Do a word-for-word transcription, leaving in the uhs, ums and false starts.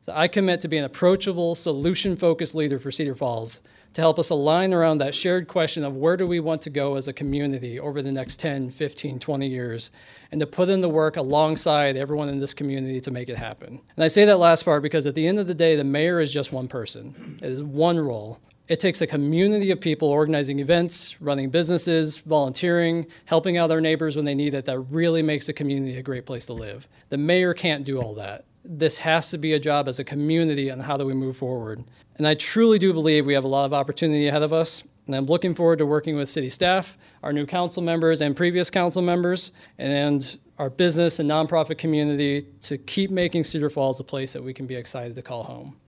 So I commit to be an approachable, solution-focused leader for Cedar Falls to help us align around that shared question of where do we want to go as a community over the next ten, fifteen, twenty years, and to put in the work alongside everyone in this community to make it happen. And I say that last part because at the end of the day, the mayor is just one person. It is one role. It takes a community of people organizing events, running businesses, volunteering, helping out our neighbors when they need it that really makes a community a great place to live. The mayor can't do all that. This has to be a job as a community on how do we move forward. And I truly do believe we have a lot of opportunity ahead of us. And I'm looking forward to working with city staff, our new council members and previous council members, and our business and nonprofit community to keep making Cedar Falls a place that we can be excited to call home.